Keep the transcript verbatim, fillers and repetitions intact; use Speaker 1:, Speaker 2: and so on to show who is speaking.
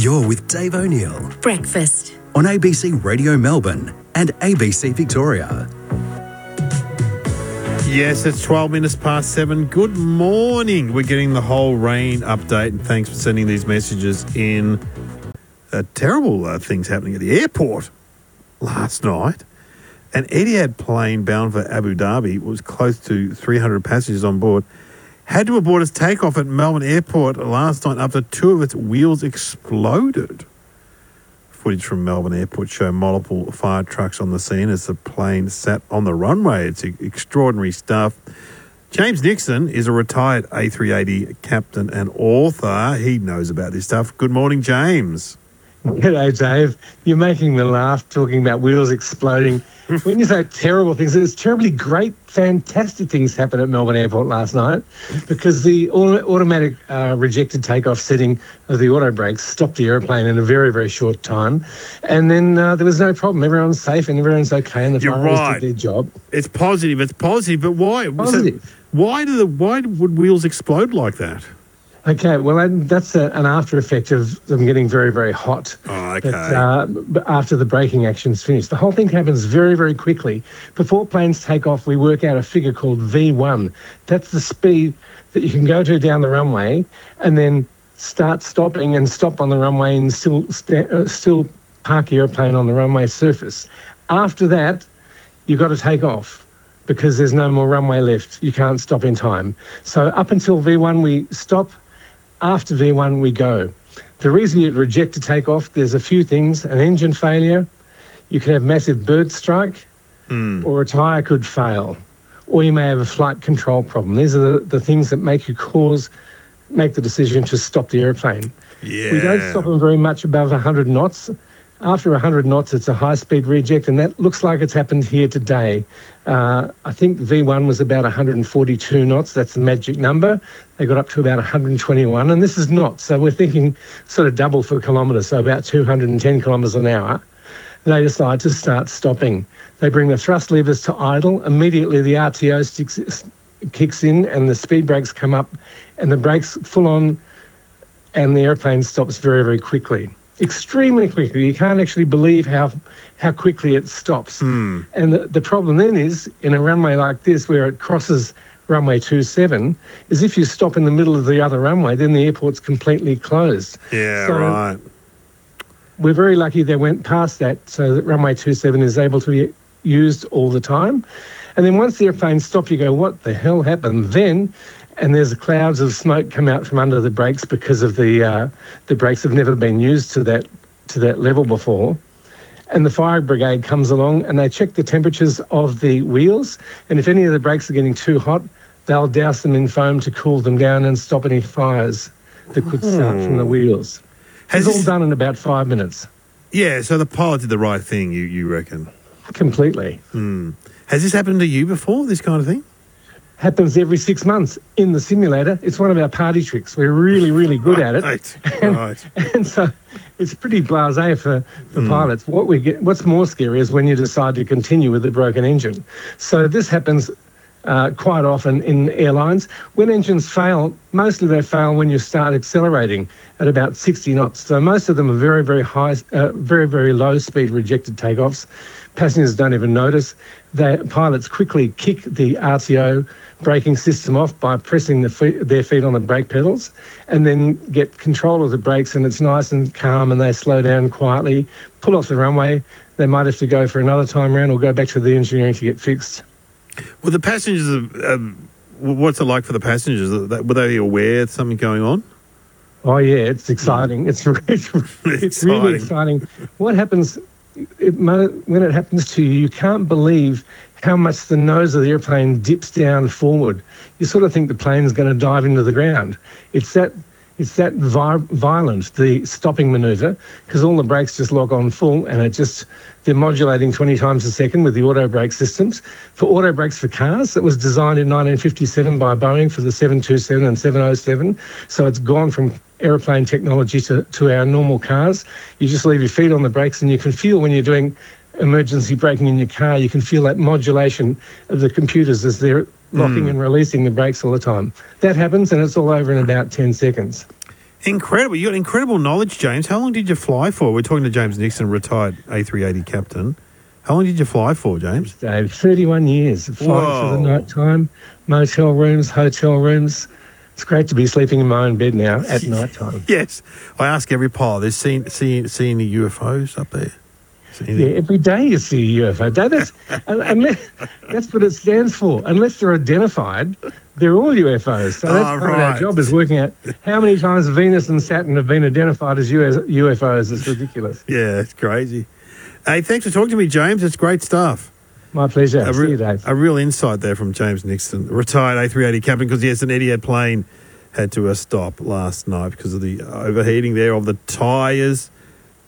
Speaker 1: You're with Dave O'Neill.
Speaker 2: Breakfast.
Speaker 1: On A B C Radio Melbourne and A B C Victoria.
Speaker 3: Yes, it's twelve minutes past seven. Good morning. We're getting the whole rain update, and thanks for sending these messages in. Uh, terrible uh, things happening at the airport last night. An Etihad plane bound for Abu Dhabi was close to three hundred passengers on board. Had to abort its takeoff at Melbourne Airport last night after two of its wheels exploded. Footage from Melbourne Airport show multiple fire trucks on the scene as the plane sat on the runway. It's extraordinary stuff. James Nixon is a retired A three eighty captain and author. He knows about this stuff. Good morning, James.
Speaker 4: G'day, Dave. You're making me laugh talking about wheels exploding. When you say terrible things, there's terribly great, fantastic things happened at Melbourne Airport last night because the auto- automatic uh, rejected takeoff setting of the auto brakes stopped the aeroplane in a very, very short time. And then uh, there was no problem. Everyone's safe and everyone's okay and the
Speaker 3: You're
Speaker 4: fires
Speaker 3: right.
Speaker 4: did their job.
Speaker 3: It's positive. It's positive. But why?
Speaker 4: Positive.
Speaker 3: So why do the why would wheels explode like that?
Speaker 4: Okay, well, that's a, an after effect of them getting very, very hot.
Speaker 3: Oh, okay.
Speaker 4: But, uh, but after the braking action's finished. The whole thing happens very, very quickly. Before planes take off, we work out a figure called V one. That's the speed that you can go to down the runway and then start stopping and stop on the runway and still, st- uh, still park your airplane on the runway surface. After that, you've got to take off, because there's no more runway left. You can't stop in time. So up until V one, we stop. After V one, we go. The reason you'd reject to take off, there's a few things. An engine failure, you can have massive bird strike,
Speaker 3: mm.
Speaker 4: or a tyre could fail, or you may have a flight control problem. These are the, the things that make you cause, make the decision to stop the airplane.
Speaker 3: Yeah.
Speaker 4: We don't stop them very much above one hundred knots. After one hundred knots, it's a high-speed reject, and that looks like it's happened here today. Uh, I think V one was about one hundred forty-two knots. That's the magic number. They got up to about one hundred twenty-one, and this is knots, so we're thinking sort of double for kilometres, so about two hundred ten kilometres an hour. They decide to start stopping. They bring the thrust levers to idle. Immediately, the R T O sticks, kicks in, and the speed brakes come up, and the brakes full on, and the airplane stops very, very quickly. Extremely quickly. You can't actually believe how how quickly it stops.
Speaker 3: Mm.
Speaker 4: And the, the problem then is, in a runway like this where it crosses runway two seven, is if you stop in the middle of the other runway, then the airport's completely closed.
Speaker 3: Yeah,
Speaker 4: so
Speaker 3: right.
Speaker 4: We're very lucky they went past that so that runway two seven is able to be used all the time. And then once the airplane stopped, you go, what the hell happened then? And there's clouds of smoke come out from under the brakes because of the uh, the brakes have never been used to that to that level before. And the fire brigade comes along and they check the temperatures of the wheels. And if any of the brakes are getting too hot, they'll douse them in foam to cool them down and stop any fires that could start from the wheels.
Speaker 3: Has
Speaker 4: It's
Speaker 3: this,
Speaker 4: all done in about five minutes.
Speaker 3: Yeah, so the pilot did the right thing, you, you reckon?
Speaker 4: Completely.
Speaker 3: Mm. Has this happened to you before, this kind of thing?
Speaker 4: Happens every six months in the simulator. It's one of our party tricks. We're really, really good at it.
Speaker 3: Right,
Speaker 4: and,
Speaker 3: right.
Speaker 4: and so it's pretty blasé for, for
Speaker 3: Mm.
Speaker 4: pilots. What we get, what's more scary is when you decide to continue with the broken engine. So this happens uh, quite often in airlines. When engines fail, mostly they fail when you start accelerating at about sixty knots. So most of them are very, very high, uh, very, very low speed rejected takeoffs. Passengers don't even notice. The pilots quickly kick the R T O braking system off by pressing the feet, their feet on the brake pedals, and then get control of the brakes, and it's nice and calm, and they slow down quietly, pull off the runway. They might have to go for another time round or go back to the engineering to get fixed.
Speaker 3: Well, the passengers, um, what's it like for the passengers? Were they aware of something going on?
Speaker 4: Oh, yeah, it's exciting. It's, it's, it's really exciting. What happens, it, when it happens to you, you can't believe how much the nose of the airplane dips down forward. You sort of think the plane's going to dive into the ground. It's that it's that vi- violent, the stopping manoeuvre, because all the brakes just lock on full, and it just, they're modulating twenty times a second with the auto brake systems. For auto brakes for cars, it was designed in nineteen fifty-seven by Boeing for the seven twenty-seven and seven oh seven. So it's gone from aeroplane technology to, to our normal cars. You just leave your feet on the brakes, and you can feel when you're doing emergency braking in your car, you can feel that modulation of the computers as they're locking mm. and releasing the brakes all the time. That happens, and it's all over in about ten seconds.
Speaker 3: Incredible. You got incredible knowledge, James. How long did you fly for? We're talking to James Nixon, retired A three eighty captain. How long did you fly for, James?
Speaker 4: Dave, thirty-one years of flying for the night time, motel rooms, hotel rooms. It's great to be sleeping in my own bed now at night time.
Speaker 3: Yes. I ask every pilot, there's seen, seen, seen any U F Os up there?
Speaker 4: Yeah, every day you see a U F O. That's, unless, that's what it stands for. Unless they're identified, they're all U F Os. So that's
Speaker 3: Oh,
Speaker 4: part of
Speaker 3: right.
Speaker 4: our job, is working out how many times Venus and Saturn have been identified as U F Os. It's ridiculous.
Speaker 3: Yeah, it's crazy. Hey, thanks for talking to me, James. It's great stuff.
Speaker 4: My pleasure.
Speaker 3: A,
Speaker 4: See
Speaker 3: re-
Speaker 4: you, Dave.
Speaker 3: a real insight there from James Nixon, retired A three eighty captain, because, yes, an Etihad plane had to uh, stop last night because of the overheating there of the tyres.